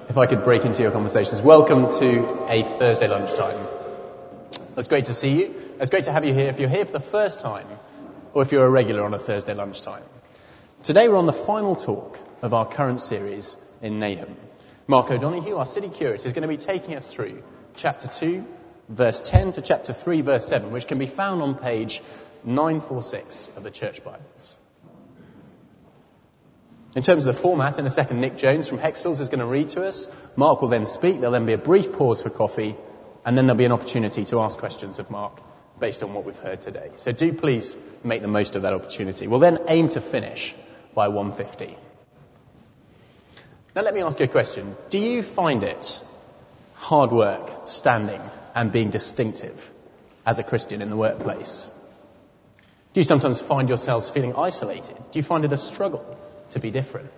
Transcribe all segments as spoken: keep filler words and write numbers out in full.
if I could break into your conversations. Welcome to a Thursday lunchtime. It's great to see you. It's great to have you here if you're here for the first time or if you're a regular on a Thursday lunchtime. Today we're on the final talk of our current series in Nahum. Mark O'Donoghue, our city curate, is going to be taking us through chapter two, verse ten to chapter three, verse seven, which can be found on page nine forty-six of the Church Bibles. In terms of the format, in a second, Nick Jones from Hextals is going to read to us. Mark will then speak. There'll then be a brief pause for coffee, and then there'll be an opportunity to ask questions of Mark based on what we've heard today. So do please make the most of that opportunity. We'll then aim to finish by one fifty. Now let me ask you a question. Do you find it hard work standing and being distinctive as a Christian in the workplace? Do you sometimes find yourselves feeling isolated? Do you find it a struggle to be different?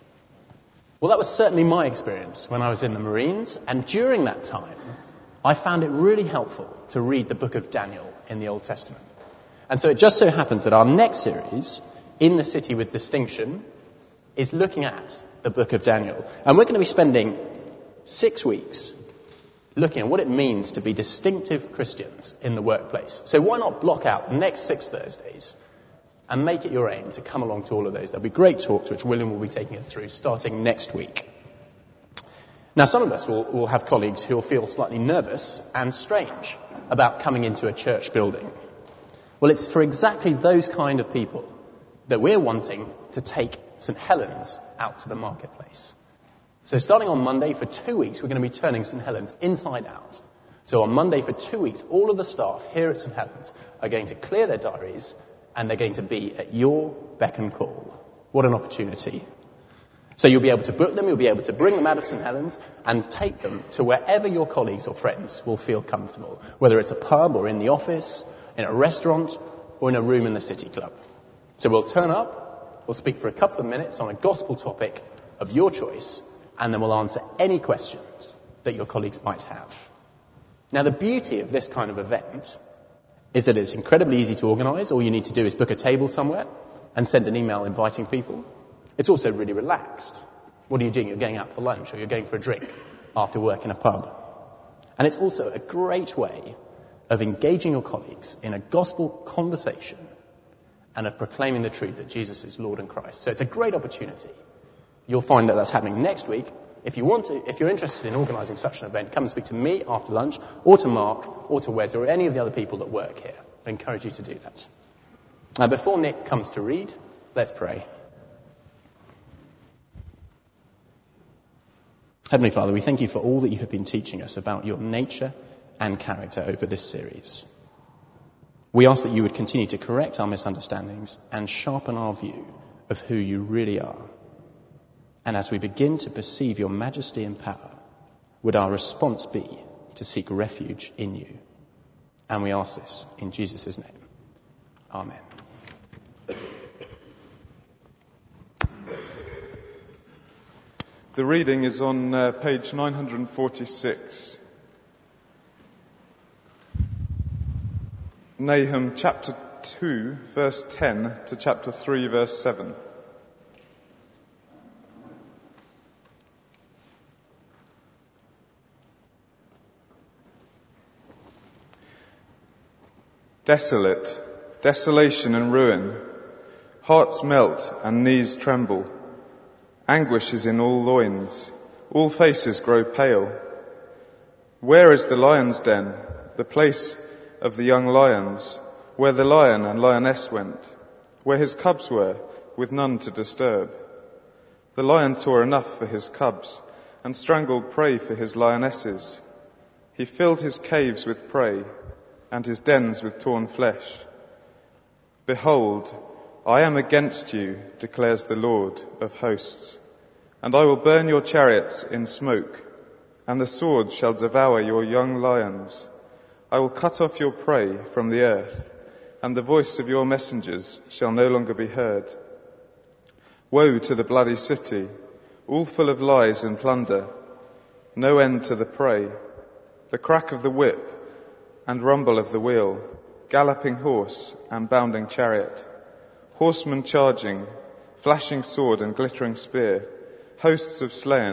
Well, that was certainly my experience when I was in the Marines, and during that time, I found it really helpful to read the book of Daniel in the Old Testament. And so it just so happens that our next series, In the City with Distinction, is looking at the book of Daniel. And we're going to be spending six weeks looking at what it means to be distinctive Christians in the workplace. So why not block out the next six Thursdays and make it your aim to come along to all of those. There'll be great talks which William will be taking us through starting next week. Now, some of us will, will have colleagues who will feel slightly nervous and strange about coming into a church building. Well, it's for exactly those kind of people that we're wanting to take St Helens out to the marketplace. So starting on Monday for two weeks, we're going to be turning St Helens inside out. So on Monday for two weeks, all of the staff here at St Helens are going to clear their diaries and they're going to be at your beck and call. What an opportunity. So you'll be able to book them, you'll be able to bring them out of St Helens and take them to wherever your colleagues or friends will feel comfortable, whether it's a pub or in the office, in a restaurant, or in a room in the city club. So we'll turn up, we'll speak for a couple of minutes on a gospel topic of your choice, and then we'll answer any questions that your colleagues might have. Now, the beauty of this kind of event is that it's incredibly easy to organise. All you need to do is book a table somewhere and send an email inviting people. It's also really relaxed. What are you doing? You're going out for lunch or you're going for a drink after work in a pub. And it's also a great way of engaging your colleagues in a gospel conversation and of proclaiming the truth that Jesus is Lord and Christ. So it's a great opportunity. You'll find that that's happening next week. If you want to, if you're interested in organising such an event, come and speak to me after lunch, or to Mark, or to Wes, or any of the other people that work here. I encourage you to do that. Now, before Nick comes to read, let's pray. Heavenly Father, we thank you for all that you have been teaching us about your nature and character over this series. We ask that you would continue to correct our misunderstandings and sharpen our view of who you really are. And as we begin to perceive your majesty and power, would our response be to seek refuge in you? And we ask this in Jesus' name. Amen. The reading is on uh, page nine forty-six. Nahum chapter two, verse ten to chapter three, verse seven. Desolate, desolation and ruin, hearts melt and knees tremble. Anguish is in all loins, all faces grow pale. Where is the lion's den, the place of the young lions, where the lion and lioness went, where his cubs were, with none to disturb? The lion tore enough for his cubs, and strangled prey for his lionesses. He filled his caves with prey, and his dens with torn flesh. Behold, I am against you, declares the Lord of hosts, and I will burn your chariots in smoke, and the sword shall devour your young lions. I will cut off your prey from the earth, and the voice of your messengers shall no longer be heard. Woe to the bloody city, all full of lies and plunder, no end to the prey, the crack of the whip and rumble of the wheel, galloping horse and bounding chariot, horsemen charging, flashing sword and glittering spear, hosts of slain,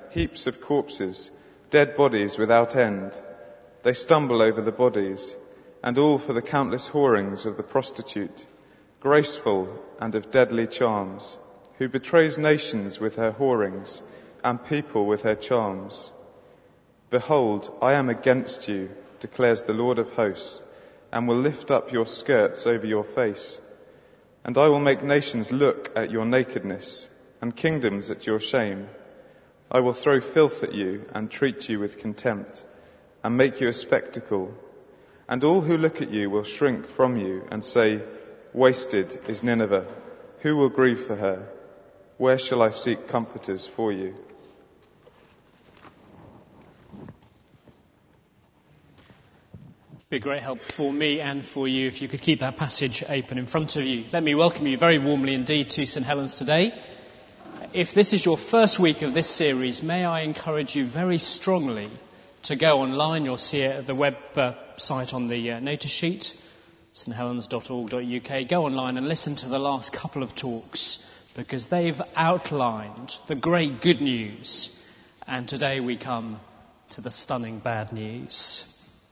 heaps of corpses, dead bodies without end. They stumble over the bodies, and all for the countless whorings of the prostitute, graceful and of deadly charms, who betrays nations with her whorings and people with her charms. Behold, I am against you, declares the Lord of hosts, and will lift up your skirts over your face. And I will make nations look at your nakedness, and kingdoms at your shame. I will throw filth at you and treat you with contempt, and make you a spectacle. And all who look at you will shrink from you and say, wasted is Nineveh. Who will grieve for her? Where shall I seek comforters for you? Be a great help for me and for you if you could keep that passage open in front of you. Let me welcome you very warmly indeed to St Helens today. If this is your first week of this series, may I encourage you very strongly to go online. You'll see it at the website on the uh, notice sheet, st helens dot org dot u k. Go online and listen to the last couple of talks, because they've outlined the great good news. And today we come to the stunning bad news.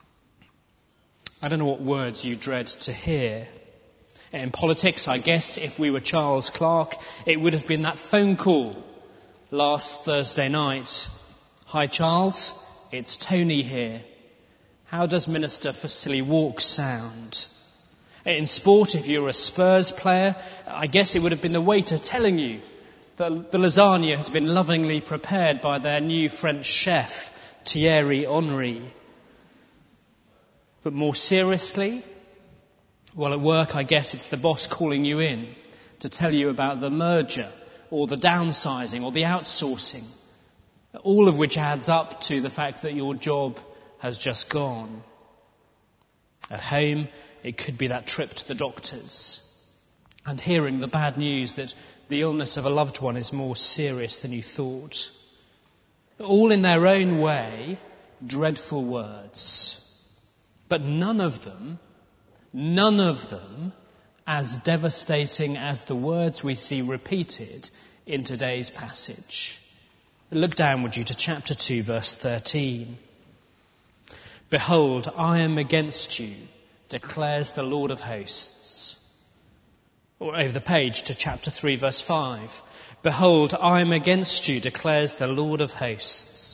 I don't know what words you dread to hear. In politics, I guess if we were Charles Clarke, it would have been that phone call last Thursday night. Hi Charles, it's Tony here. How does Minister for Silly Walks sound? In sport, if you're a Spurs player, I guess it would have been the waiter telling you that the lasagna has been lovingly prepared by their new French chef, Thierry Henry. But more seriously, well, at work, I guess it's the boss calling you in to tell you about the merger or the downsizing or the outsourcing, all of which adds up to the fact that your job has just gone. At home, it could be that trip to the doctors and hearing the bad news that the illness of a loved one is more serious than you thought. All in their own way, dreadful words. But none of them, none of them as devastating as the words we see repeated in today's passage. Look down, would you, to chapter two, verse thirteen. Behold, I am against you, declares the Lord of hosts. Or over the page to chapter three, verse five. Behold, I am against you, declares the Lord of hosts.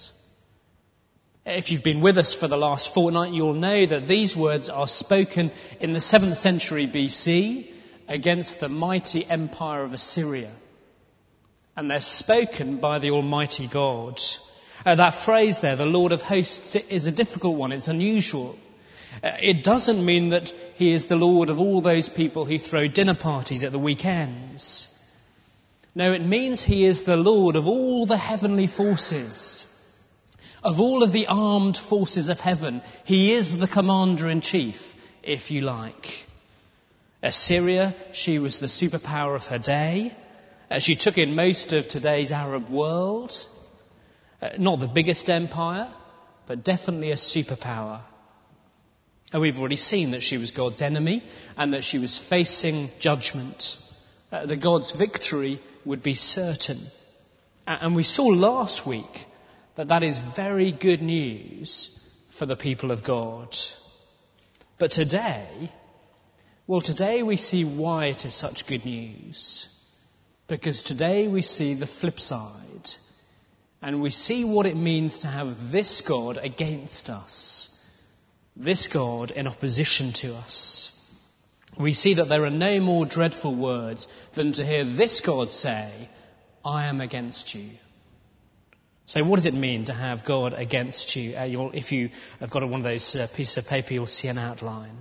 If you've been with us for the last fortnight, you'll know that these words are spoken in the seventh century B C against the mighty empire of Assyria. And they're spoken by the Almighty God. Uh, that phrase there, the Lord of hosts, is a difficult one. It's unusual. Uh, it doesn't mean that he is the Lord of all those people who throw dinner parties at the weekends. No, it means he is the Lord of all the heavenly forces. Of all of the armed forces of heaven, he is the commander-in-chief, if you like. Assyria, she was the superpower of her day. Uh, she took in most of today's Arab world. Uh, not the biggest empire, but definitely a superpower. And we've already seen that she was God's enemy and that she was facing judgment. Uh, the God's victory would be certain. Uh, and we saw last week that that is very good news for the people of God. But today, well, today we see why it is such good news. Because today we see the flip side. And we see what it means to have this God against us. This God in opposition to us. We see that there are no more dreadful words than to hear this God say, I am against you. So what does it mean to have God against you? Uh, if you have got one of those uh, pieces of paper, you'll see an outline.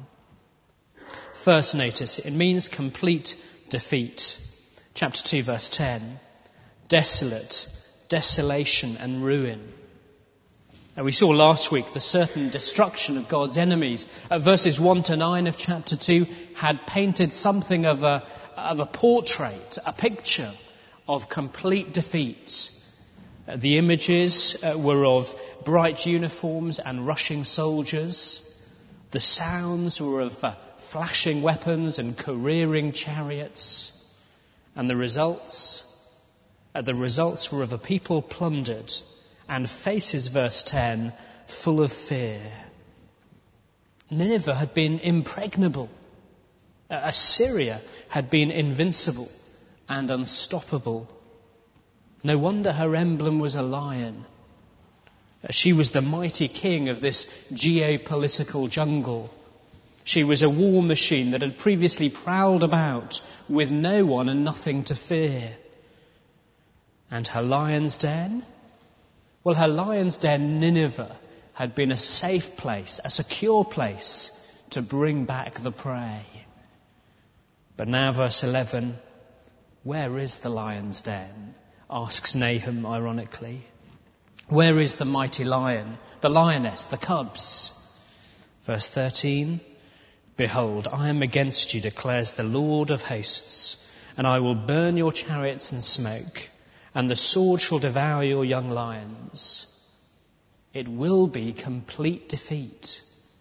First, notice, it means complete defeat. Chapter two, verse ten. Desolate, desolation and ruin. And we saw last week the certain destruction of God's enemies. At verses one to nine of chapter two had painted something of a, of a portrait, a picture of complete defeat. The images uh, were of bright uniforms and rushing soldiers. The sounds were of uh, flashing weapons and careering chariots. And the results, uh, the results were of a people plundered and faces verse ten full of fear. Nineveh had been impregnable. Assyria had been invincible and unstoppable. No wonder her emblem was a lion. She was the mighty king of this geopolitical jungle. She was a war machine that had previously prowled about with no one and nothing to fear. And her lion's den? Well, her lion's den, Nineveh, had been a safe place, a secure place to bring back the prey. But now, verse eleven, where is the lion's den? Asks Nahum ironically. Where is the mighty lion, the lioness, the cubs? Verse thirteen, behold, I am against you, declares the Lord of hosts, and I will burn your chariots in smoke, and the sword shall devour your young lions. It will be complete defeat.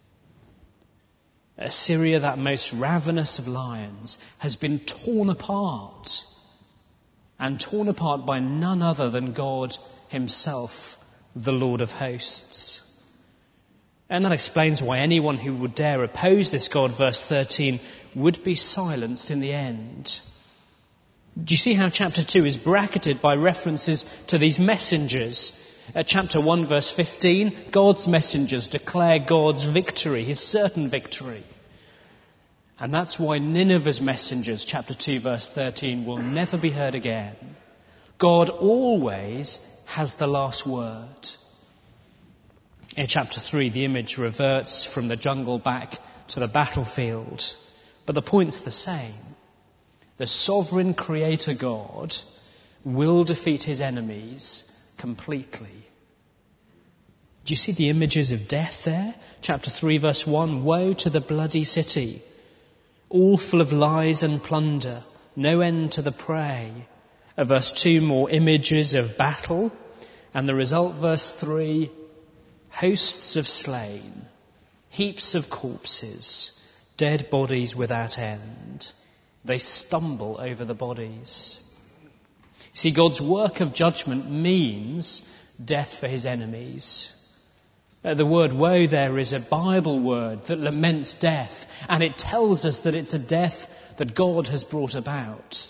Assyria, that most ravenous of lions, has been torn apart, and torn apart by none other than God himself, the Lord of hosts. And that explains why anyone who would dare oppose this God, verse thirteen, would be silenced in the end. Do you see how chapter two is bracketed by references to these messengers? At chapter one, verse fifteen, God's messengers declare God's victory, his certain victory. And that's why Nineveh's messengers, chapter two, verse thirteen, will never be heard again. God always has the last word. In chapter three, the image reverts from the jungle back to the battlefield. But the point's the same. The sovereign creator God will defeat his enemies completely. Do you see the images of death there? Chapter three, verse one, woe to the bloody city, all full of lies and plunder, no end to the prey. Uh, verse two, more images of battle. And the result, verse three, hosts of slain, heaps of corpses, dead bodies without end. They stumble over the bodies. See, God's work of judgment means death for his enemies. Uh, the word woe there is a Bible word that laments death, and it tells us that it's a death that God has brought about.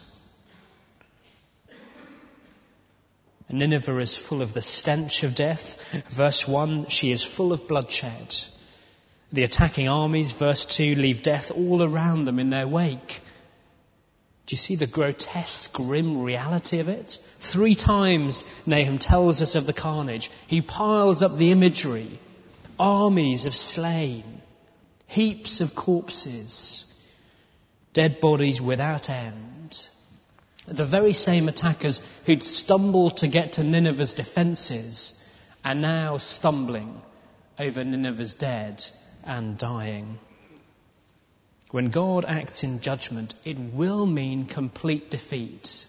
And Nineveh is full of the stench of death. Verse one, she is full of bloodshed. The attacking armies, verse two, leave death all around them in their wake. Do you see the grotesque, grim reality of it? Three times Nahum tells us of the carnage. He piles up the imagery. Armies of slain, heaps of corpses, dead bodies without end. The very same attackers who'd stumbled to get to Nineveh's defences are now stumbling over Nineveh's dead and dying. When God acts in judgment, it will mean complete defeat.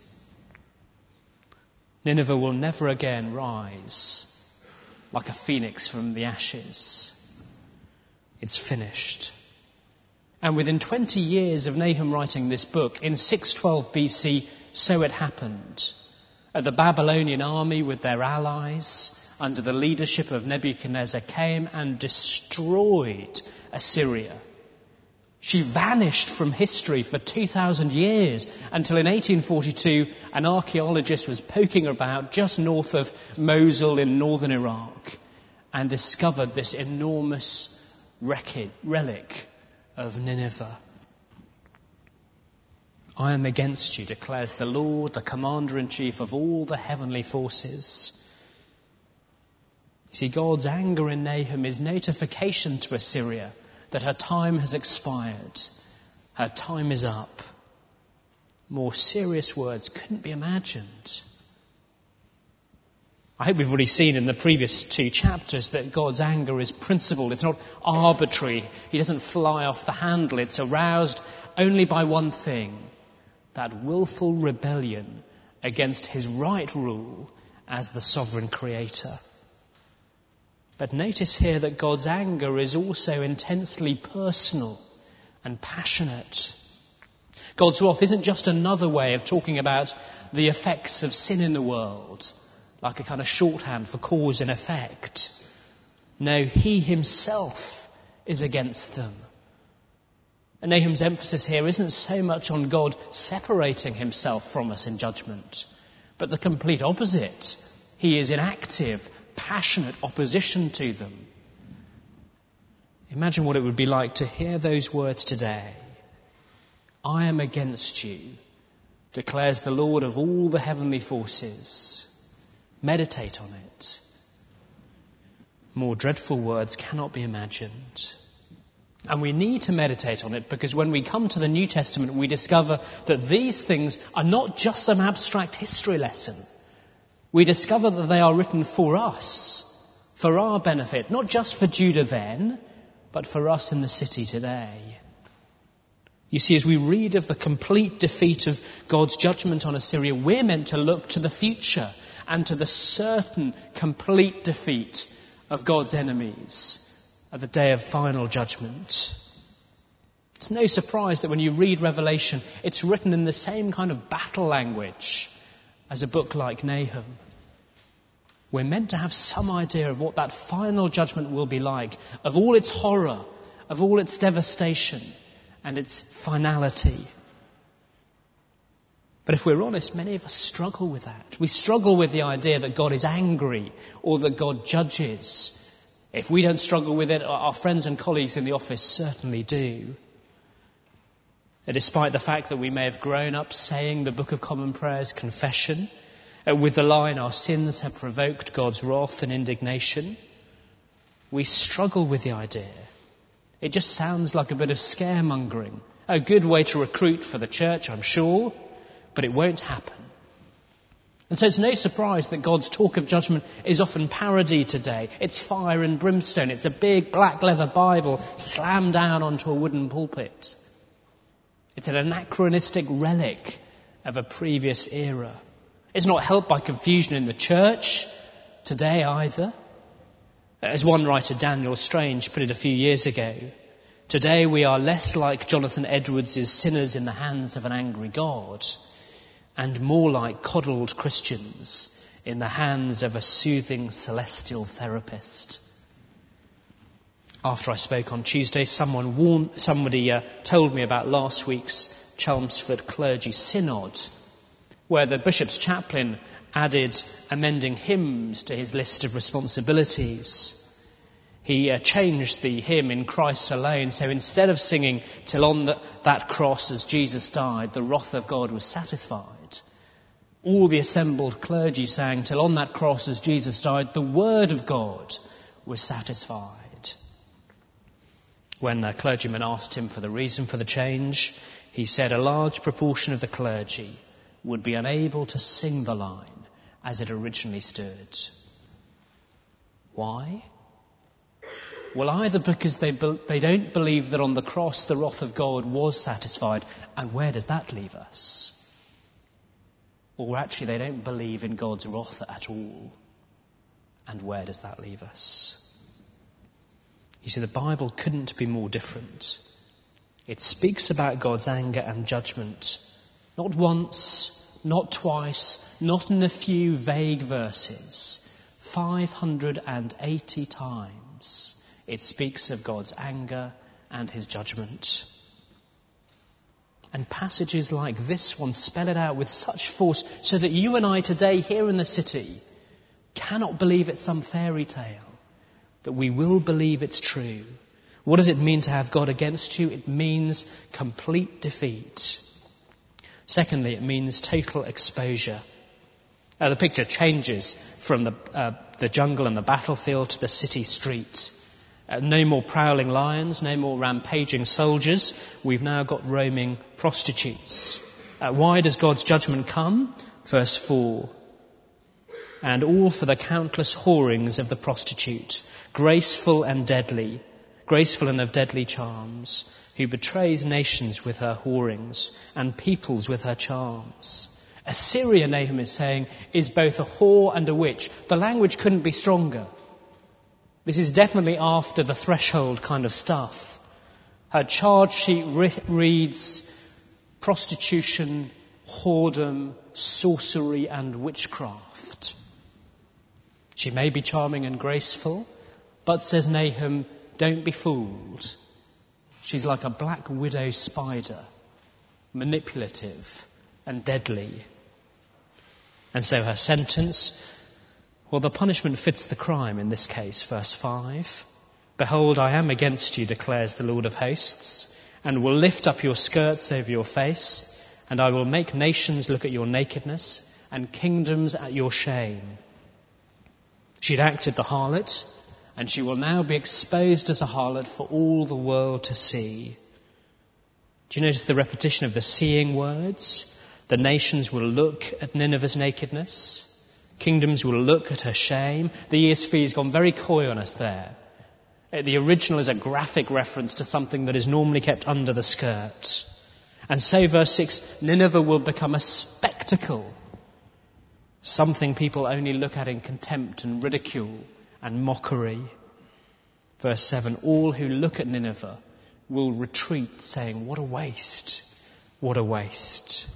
Nineveh will never again rise like a phoenix from the ashes. It's finished. And within twenty years of Nahum writing this book, in six twelve B C, so it happened. The Babylonian army with their allies, under the leadership of Nebuchadnezzar, came and destroyed Assyria. She vanished from history for two thousand years until in eighteen forty-two an archaeologist was poking about just north of Mosul in northern Iraq and discovered this enormous wreckage, relic of Nineveh. I am against you, declares the Lord, the commander-in-chief of all the heavenly forces. See, God's anger in Nahum is notification to Assyria that her time has expired. Her time is up. More serious words couldn't be imagined. I hope we've already seen in the previous two chapters that God's anger is principled. It's not arbitrary. He doesn't fly off the handle. It's aroused only by one thing, that willful rebellion against his right rule as the sovereign creator. But notice here that God's anger is also intensely personal and passionate. God's wrath isn't just another way of talking about the effects of sin in the world, like a kind of shorthand for cause and effect. No, he himself is against them. And Nahum's emphasis here isn't so much on God separating himself from us in judgment, but the complete opposite. He is in active, passionate opposition to them. Imagine what it would be like to hear those words today. I am against you, declares the Lord of all the heavenly forces. Meditate on it. More dreadful words cannot be imagined. And we need to meditate on it because when we come to the New Testament, we discover that these things are not just some abstract history lesson. We discover that they are written for us, for our benefit, not just for Judah then, but for us in the city today. You see, as we read of the complete defeat of God's judgment on Assyria, we're meant to look to the future and to the certain complete defeat of God's enemies at the day of final judgment. It's no surprise that when you read Revelation, it's written in the same kind of battle language as a book like Nahum. We're meant to have some idea of what that final judgment will be like, of all its horror, of all its devastation, and its finality. But if we're honest, many of us struggle with that. We struggle with the idea that God is angry or that God judges. If we don't struggle with it, our friends and colleagues in the office certainly do. And despite the fact that we may have grown up saying the Book of Common Prayer's confession, uh, with the line, our sins have provoked God's wrath and indignation, we struggle with the idea. It just sounds like a bit of scaremongering, a good way to recruit for the church, I'm sure, but it won't happen. And so it's no surprise that God's talk of judgment is often parodied today. It's fire and brimstone. It's a big black leather Bible slammed down onto a wooden pulpit. It's an anachronistic relic of a previous era. It's not helped by confusion in the church today either. As one writer, Daniel Strange, put it a few years ago, today we are less like Jonathan Edwards' sinners in the hands of an angry God and more like coddled Christians in the hands of a soothing celestial therapist. After I spoke on Tuesday, someone warned, somebody uh, told me about last week's Chelmsford Clergy Synod, where the bishop's chaplain added amending hymns to his list of responsibilities. He uh, changed the hymn In Christ Alone, so instead of singing Till on the, that cross as Jesus died, the wrath of God was satisfied, all the assembled clergy sang Till on that cross as Jesus died, the word of God was satisfied. When a clergyman asked him for the reason for the change, he said a large proportion of the clergy would be unable to sing the line as it originally stood. Why? Well, either because they be- they don't believe that on the cross the wrath of God was satisfied, and where does that leave us? Or actually they don't believe in God's wrath at all, and where does that leave us? You see, the Bible couldn't be more different. It speaks about God's anger and judgment, not once, not twice, not in a few vague verses. five hundred eighty times it speaks of God's anger and his judgment. And passages like this one spell it out with such force so that you and I today here in the city cannot believe it's some fairy tale, that we will believe it's true. What does it mean to have God against you? It means complete defeat. Secondly, it means total exposure. Uh, the picture changes from the, uh, the jungle and the battlefield to the city street. Uh, no more prowling lions, no more rampaging soldiers. We've now got roaming prostitutes. Uh, why does God's judgment come? Verse four. And all for the countless whorings of the prostitute, graceful and deadly, graceful and of deadly charms, who betrays nations with her whorings and peoples with her charms. Assyria, Nahum is saying, is both a whore and a witch. The language couldn't be stronger. This is definitely after the threshold kind of stuff. Her charge sheet re- reads prostitution, whoredom, sorcery and witchcraft. She may be charming and graceful, but, says Nahum, don't be fooled. She's like a black widow spider, manipulative and deadly. And so her sentence, well, the punishment fits the crime in this case, verse five. Behold, I am against you, declares the Lord of hosts, and will lift up your skirts over your face, and I will make nations look at your nakedness, and kingdoms at your shame. She'd acted the harlot, and she will now be exposed as a harlot for all the world to see. Do you notice the repetition of the seeing words? The nations will look at Nineveh's nakedness. Kingdoms will look at her shame. The E S V has gone very coy on us there. The original is a graphic reference to something that is normally kept under the skirt. And so, verse six, Nineveh will become a spectacle. Something people only look at in contempt and ridicule and mockery. Verse seven, all who look at Nineveh will retreat, saying, what a waste, what a waste.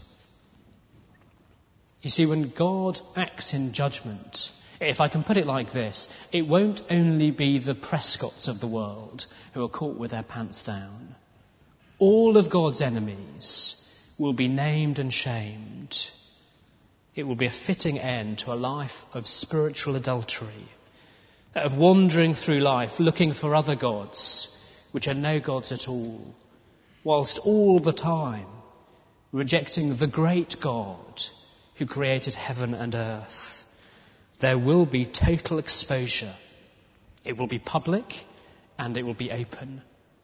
You see, when God acts in judgment, if I can put it like this, it won't only be the Prescotts of the world who are caught with their pants down. All of God's enemies will be named and shamed. It will be a fitting end to a life of spiritual adultery, of wandering through life looking for other gods, which are no gods at all, whilst all the time rejecting the great God who created heaven and earth. There will be total exposure. It will be public and it will be open.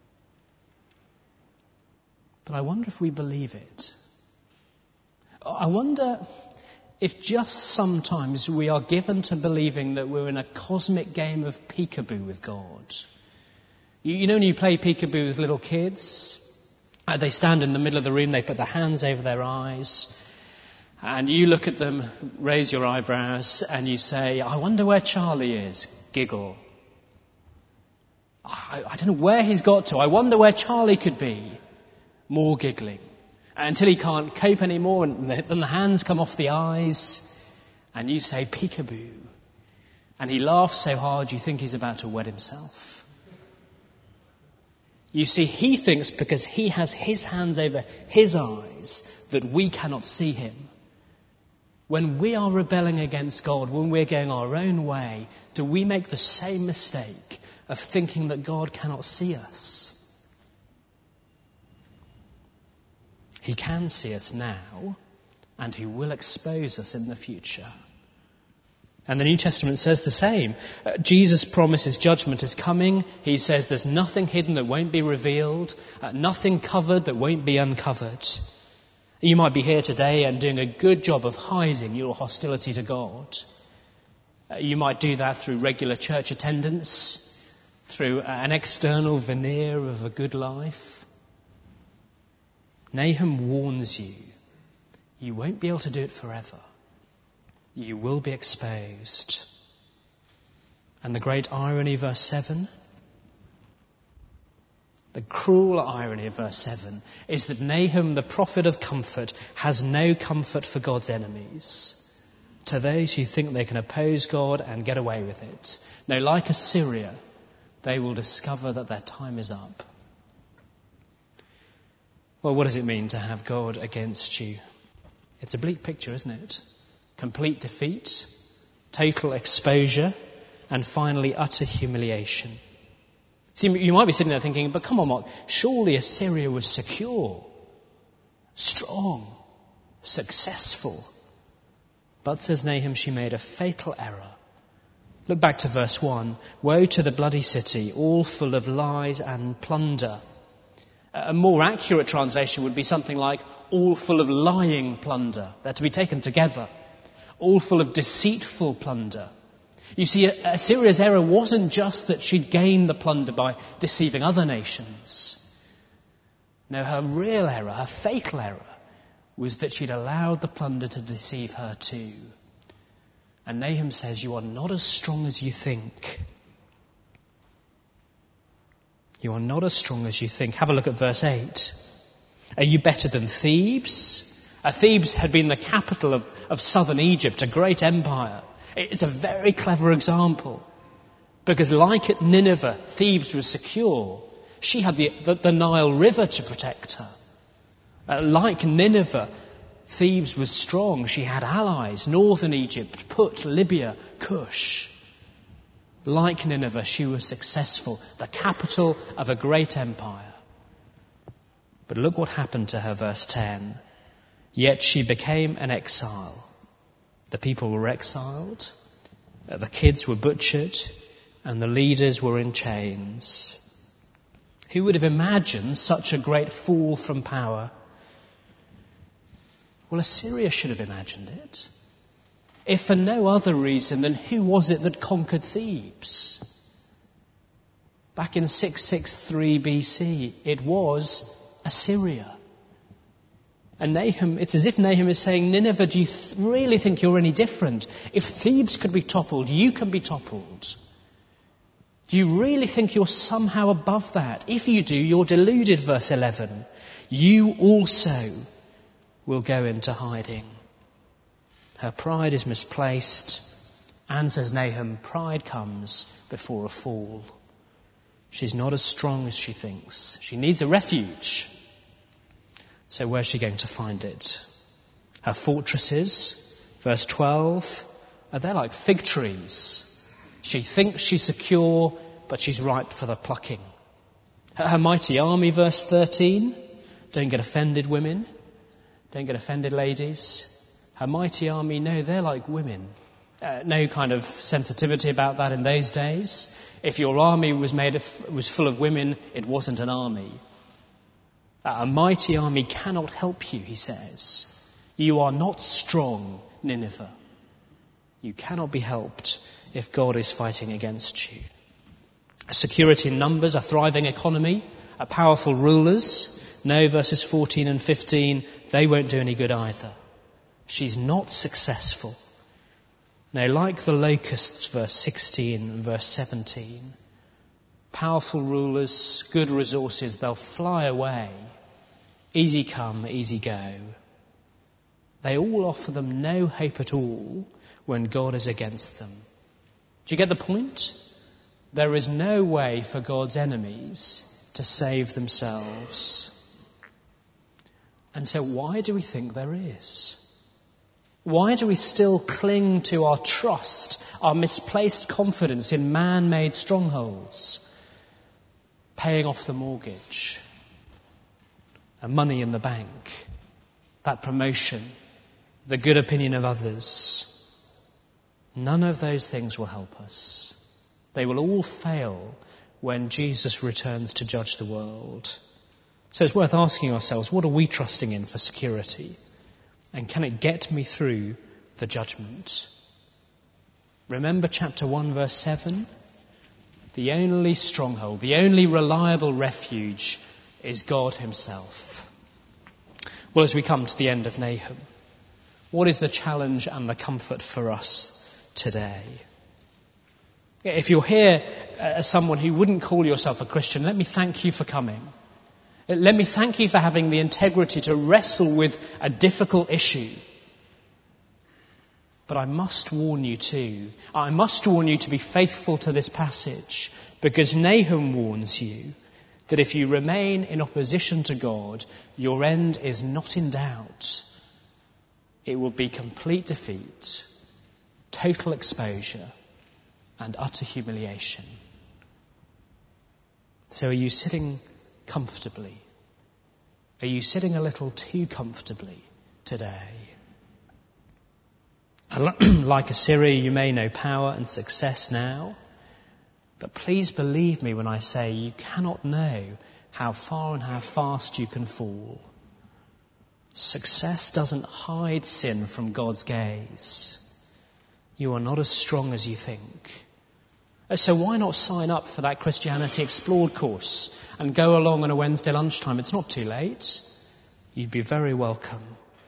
But I wonder if we believe it. I wonder if just sometimes we are given to believing that we're in a cosmic game of peekaboo with God. You, you know when you play peekaboo with little kids? Uh, they stand in the middle of the room, they put their hands over their eyes, and you look at them, raise your eyebrows, and you say, I wonder where Charlie is. Giggle. I, I don't know where he's got to. I wonder where Charlie could be. More giggling. Until he can't cope anymore, and then the hands come off the eyes, and you say, peekaboo. And he laughs so hard you think he's about to wet himself. You see, he thinks because he has his hands over his eyes that we cannot see him. When we are rebelling against God, when we're going our own way, do we make the same mistake of thinking that God cannot see us? He can see us now, and he will expose us in the future. And the New Testament says the same. Uh, Jesus promises judgment is coming. He says there's nothing hidden that won't be revealed, uh, nothing covered that won't be uncovered. You might be here today and doing a good job of hiding your hostility to God. Uh, you might do that through regular church attendance, through an external veneer of a good life. Nahum warns you, you won't be able to do it forever. You will be exposed. And the great irony, verse seven, the cruel irony of verse seven is that Nahum, the prophet of comfort, has no comfort for God's enemies. To those who think they can oppose God and get away with it. No, like Assyria, they will discover that their time is up. Well, what does it mean to have God against you? It's a bleak picture, isn't it? Complete defeat, total exposure, and finally utter humiliation. See, you might be sitting there thinking, but come on, Mark, surely Assyria was secure, strong, successful. But, says Nahum, she made a fatal error. Look back to verse one. Woe to the bloody city, all full of lies and plunder. A more accurate translation would be something like, all full of lying plunder. They're to be taken together. All full of deceitful plunder. You see, Assyria's error wasn't just that she'd gained the plunder by deceiving other nations. No, her real error, her fatal error, was that she'd allowed the plunder to deceive her too. And Nahum says, you are not as strong as you think. You are not as strong as you think. Have a look at verse eight. Are you better than Thebes? Uh, Thebes had been the capital of, of southern Egypt, a great empire. It's a very clever example. Because like at Nineveh, Thebes was secure. She had the, the, the Nile River to protect her. Uh, like Nineveh, Thebes was strong. She had allies, northern Egypt, Put, Libya, Cush. Like Nineveh, she was successful, the capital of a great empire. But look what happened to her, verse ten. Yet she became an exile. The people were exiled, the kids were butchered, and the leaders were in chains. Who would have imagined such a great fall from power? Well, Assyria should have imagined it. If for no other reason than who was it that conquered Thebes? Back in six sixty-three B C, it was Assyria. And Nahum, it's as if Nahum is saying, Nineveh, do you th- really think you're any different? If Thebes could be toppled, you can be toppled. Do you really think you're somehow above that? If you do, you're deluded, verse eleven. You also will go into hiding. Her pride is misplaced. And, says Nahum, pride comes before a fall. She's not as strong as she thinks. She needs a refuge. So where's she going to find it? Her fortresses, verse twelve, are they like fig trees? She thinks she's secure, but she's ripe for the plucking. Her mighty army, verse thirteen, don't get offended, women. Don't get offended, ladies. Her mighty army, no, they're like women. Uh, no kind of sensitivity about that in those days. If your army was made of, was full of women, it wasn't an army. Uh, a mighty army cannot help you, he says. You are not strong, Nineveh. You cannot be helped if God is fighting against you. A security in numbers, a thriving economy, a powerful rulers. No, verses fourteen and fifteen, they won't do any good either. She's not successful. No, like the locusts, verse sixteen and verse seventeen, powerful rulers, good resources, they'll fly away. Easy come, easy go. They all offer them no hope at all when God is against them. Do you get the point? There is no way for God's enemies to save themselves. And so why do we think there is? Why do we still cling to our trust, our misplaced confidence in man-made strongholds? Paying off the mortgage, and money in the bank, that promotion, the good opinion of others. None of those things will help us. They will all fail when Jesus returns to judge the world. So it's worth asking ourselves, what are we trusting in for security? And can it get me through the judgment? Remember chapter one, verse seven? The only stronghold, the only reliable refuge is God himself. Well, as we come to the end of Nahum, what is the challenge and the comfort for us today? If you're here as someone who wouldn't call yourself a Christian, let me thank you for coming. Let me thank you for having the integrity to wrestle with a difficult issue. But I must warn you too. I must warn you to be faithful to this passage, because Nahum warns you that if you remain in opposition to God, your end is not in doubt. It will be complete defeat, total exposure, and utter humiliation. So are you sitting comfortably? Are you sitting a little too comfortably today? Like Assyria, you may know power and success now, but please believe me when I say you cannot know how far and how fast you can fall. Success doesn't hide sin from God's gaze. You are not as strong as you think. So why not sign up for that Christianity Explored course and go along on a Wednesday lunchtime? It's not too late. You'd be very welcome.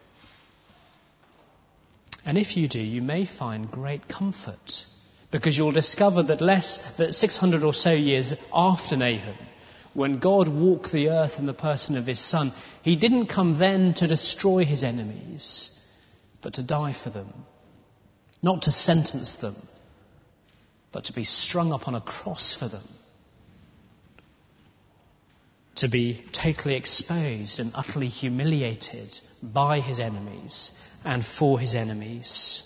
And if you do, you may find great comfort, because you'll discover that less that six hundred or so years after Nahum, when God walked the earth in the person of his Son, he didn't come then to destroy his enemies, but to die for them. not to sentence them, but to be strung up on a cross for them, to be totally exposed and utterly humiliated by his enemies and for his enemies.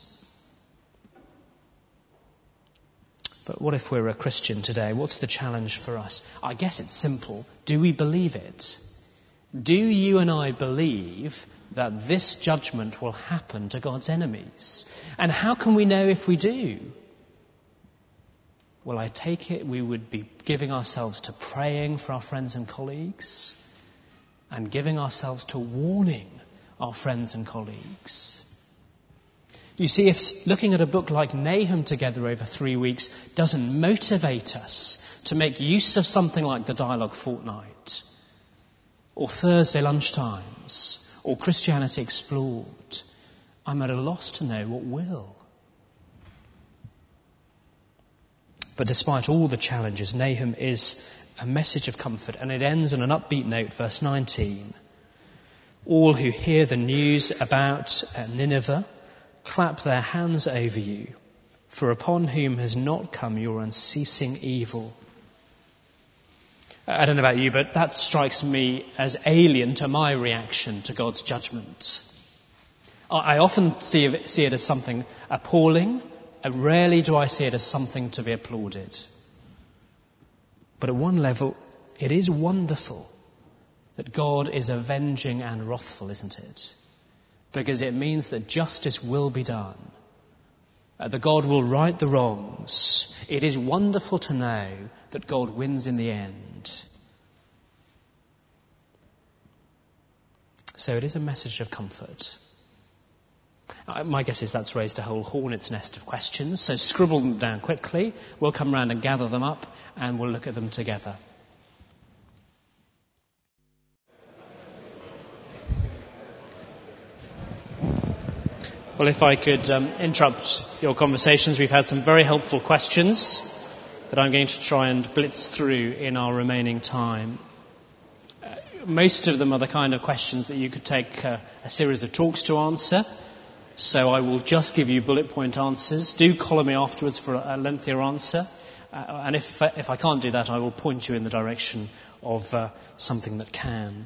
But what if we're a Christian today? What's the challenge for us? I guess it's simple. Do we believe it? Do you and I believe that this judgment will happen to God's enemies? And how can we know if we do? Well, I take it we would be giving ourselves to praying for our friends and colleagues and giving ourselves to warning our friends and colleagues. You see, if looking at a book like Nahum together over three weeks doesn't motivate us to make use of something like the Dialogue Fortnight, or Thursday lunchtimes, or Christianity Explored, I'm at a loss to know what will. But despite all the challenges, Nahum is a message of comfort, and it ends on an upbeat note, verse nineteen. All who hear the news about Nineveh clap their hands over you, for upon whom has not come your unceasing evil. I don't know about you, but that strikes me as alien to my reaction to God's judgment. I often see it, see it as something appalling. Rarely do I see it as something to be applauded. But at one level, it is wonderful that God is avenging and wrathful, isn't it? Because it means that justice will be done. Uh, that God will right the wrongs. It is wonderful to know that God wins in the end. So it is a message of comfort. Uh, my guess is that's raised a whole hornet's nest of questions, so scribble them down quickly. We'll come round and gather them up, and we'll look at them together. Well, if I could um, interrupt your conversations, we've had some very helpful questions that I'm going to try and blitz through in our remaining time. Uh, most of them are the kind of questions that you could take uh, a series of talks to answer. So I will just give you bullet point answers. Do collar me afterwards for a lengthier answer. Uh, and if, if I can't do that, I will point you in the direction of uh, something that can.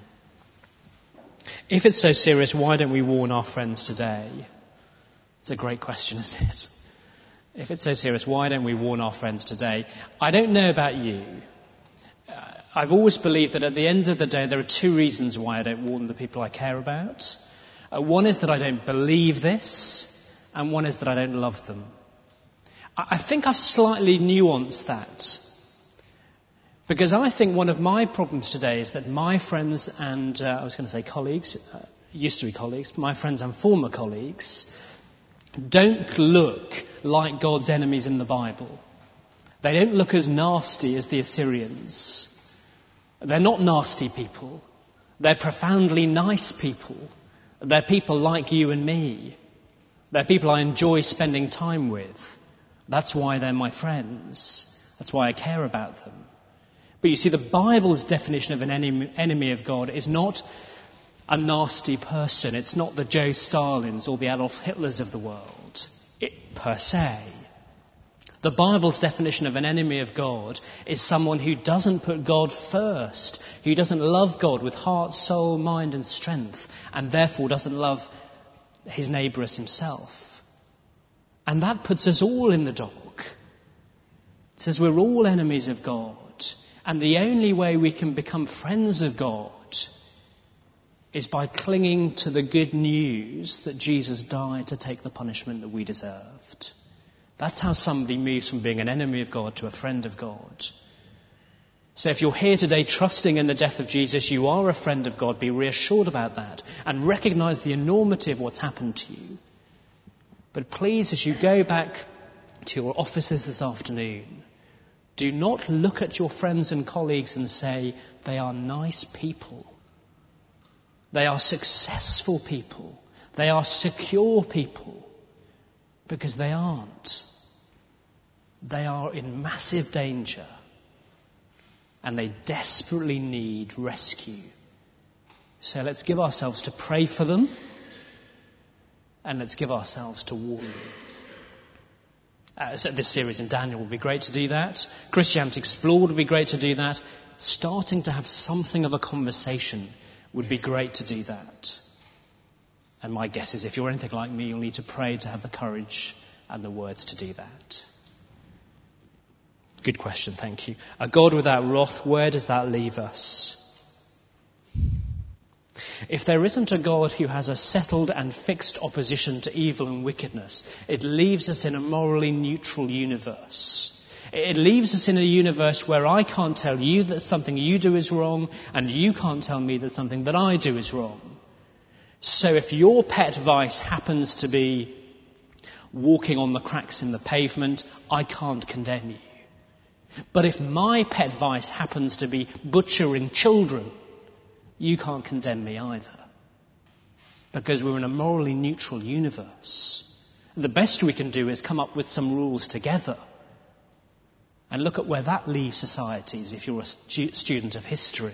If it's so serious, why don't we warn our friends today? It's a great question, isn't it? If it's so serious, why don't we warn our friends today? I don't know about you. Uh, I've always believed that at the end of the day, there are two reasons why I don't warn the people I care about. Uh, one is that I don't believe this, and one is that I don't love them. I, I think I've slightly nuanced that. Because I think one of my problems today is that my friends and, uh, I was going to say colleagues, uh, used to be colleagues, my friends and former colleagues, don't look like God's enemies in the Bible. They don't look as nasty as the Assyrians. They're not nasty people. They're profoundly nice people. They're people like you and me. They're people I enjoy spending time with. That's why they're my friends. That's why I care about them. But you see, the Bible's definition of an enemy, enemy of God is not a nasty person. It's not the Joe Stalins or the Adolf Hitlers of the world, it, per se. The Bible's definition of an enemy of God is someone who doesn't put God first, who doesn't love God with heart, soul, mind and strength, and therefore doesn't love his neighbour as himself. And that puts us all in the dock. It says we're all enemies of God, and the only way we can become friends of God is by clinging to the good news that Jesus died to take the punishment that we deserved. That's how somebody moves from being an enemy of God to a friend of God. So if you're here today trusting in the death of Jesus, you are a friend of God. Be reassured about that and recognize the enormity of what's happened to you. But please, as you go back to your offices this afternoon, do not look at your friends and colleagues and say, they are nice people. They are successful people. They are secure people. Because they aren't. They are in massive danger. And they desperately need rescue. So let's give ourselves to pray for them. And let's give ourselves to warn them. Uh, so this series in Daniel would be great to do that. Christianity Explored would be great to do that. Starting to have something of a conversation would be great to do that. And my guess is if you're anything like me, you'll need to pray to have the courage and the words to do that. Good question, thank you. A God without wrath, where does that leave us? If there isn't a God who has a settled and fixed opposition to evil and wickedness, it leaves us in a morally neutral universe. It leaves us in a universe where I can't tell you that something you do is wrong, and you can't tell me that something that I do is wrong. So if your pet vice happens to be walking on the cracks in the pavement, I can't condemn you. But if my pet vice happens to be butchering children, you can't condemn me either. Because we're in a morally neutral universe. The best we can do is come up with some rules together. And look at where that leaves societies if you're a stu- student of history.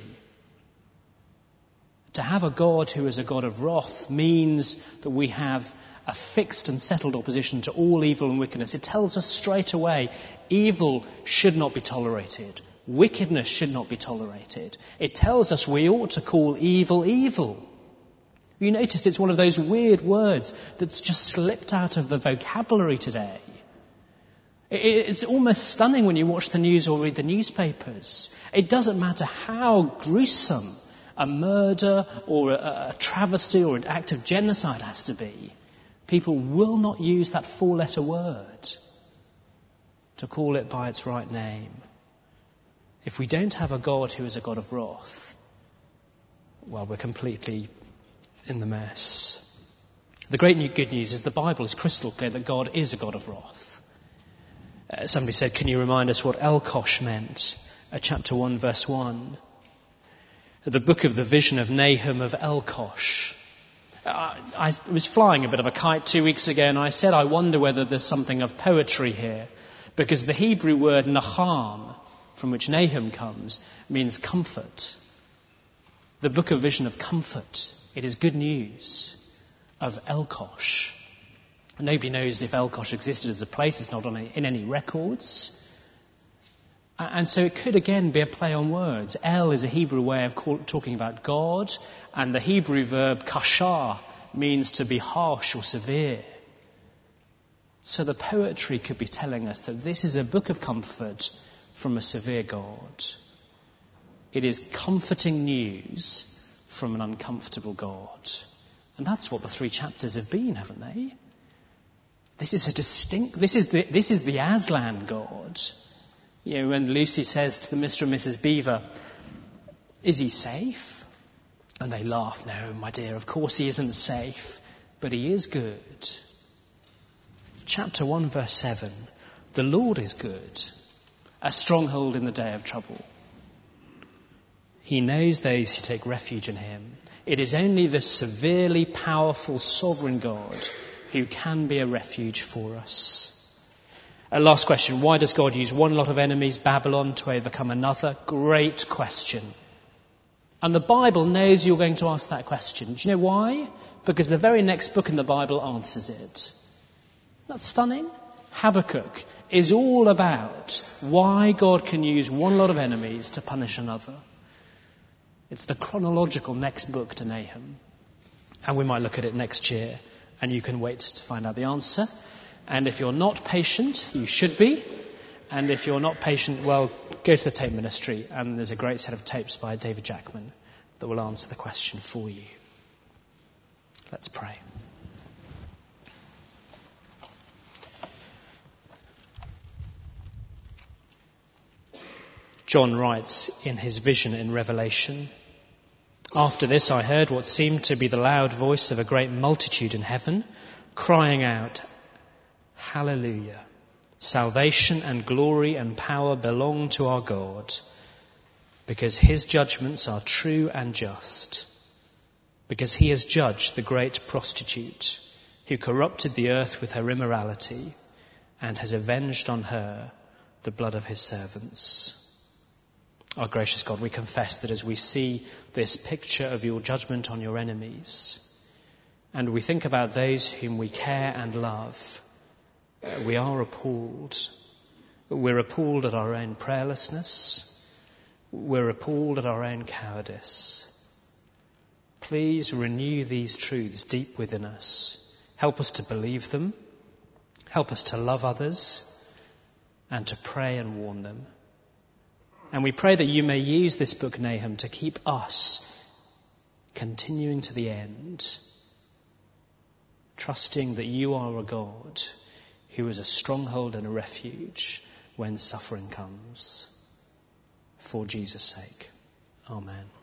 To have a God who is a God of wrath means that we have a fixed and settled opposition to all evil and wickedness. It tells us straight away, evil should not be tolerated. Wickedness should not be tolerated. It tells us we ought to call evil evil. You noticed it's one of those weird words that's just slipped out of the vocabulary today. It's almost stunning when you watch the news or read the newspapers. It doesn't matter how gruesome a murder or a travesty or an act of genocide has to be. People will not use that four-letter word to call it by its right name. If we don't have a God who is a God of wrath, well, we're completely in the mess. The great new good news is the Bible is crystal clear that God is a God of wrath. Uh, somebody said, can you remind us what Elkosh meant? Uh, chapter one, verse one. The book of the vision of Nahum of Elkosh. Uh, I was flying a bit of a kite two weeks ago and I said I wonder whether there's something of poetry here. Because the Hebrew word Naham, from which Nahum comes, means comfort. The book of vision of comfort. It is good news of Elkosh. Nobody knows if Elkosh existed as a place. It's not on any, in any records. And so it could again be a play on words. El is a Hebrew way of call, talking about God, and the Hebrew verb kashar means to be harsh or severe. So the poetry could be telling us that this is a book of comfort from a severe God. It is comforting news from an uncomfortable God. And that's what the three chapters have been, haven't they? This is a distinct, this is the, this is the Aslan God. You know, when Lucy says to the Mister and Missus Beaver, is he safe? And they laugh, no, my dear, of course he isn't safe, but he is good. Chapter one, verse seven, the Lord is good, a stronghold in the day of trouble. He knows those who take refuge in him. It is only the severely powerful sovereign God who can be a refuge for us. A last question, why does God use one lot of enemies, Babylon, to overcome another? Great question. And the Bible knows you're going to ask that question. Do you know why? Because the very next book in the Bible answers it. Isn't that stunning? Habakkuk is all about why God can use one lot of enemies to punish another. It's the chronological next book to Nahum. And we might look at it next year, and you can wait to find out the answer. And if you're not patient, you should be. And if you're not patient, well, go to the tape ministry, and there's a great set of tapes by David Jackman that will answer the question for you. Let's pray. John writes in his vision in Revelation, after this I heard what seemed to be the loud voice of a great multitude in heaven, crying out, Hallelujah! Salvation and glory and power belong to our God, because his judgments are true and just, because he has judged the great prostitute who corrupted the earth with her immorality and has avenged on her the blood of his servants. Our gracious God, we confess that as we see this picture of your judgment on your enemies, and we think about those whom we care and love, Uh, we are appalled. We're appalled at our own prayerlessness. We're appalled at our own cowardice. Please renew these truths deep within us. Help us to believe them. Help us to love others and to pray and warn them. And we pray that you may use this book, Nahum, to keep us continuing to the end, trusting that you are a God who is a stronghold and a refuge when suffering comes. For Jesus' sake. Amen.